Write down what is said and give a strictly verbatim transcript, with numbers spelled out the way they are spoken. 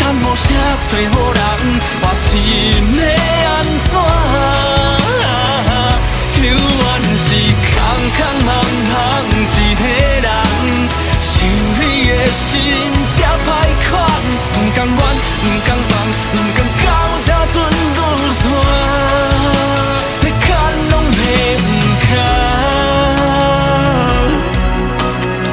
无声找好人，我心要安怎？求愿是空空。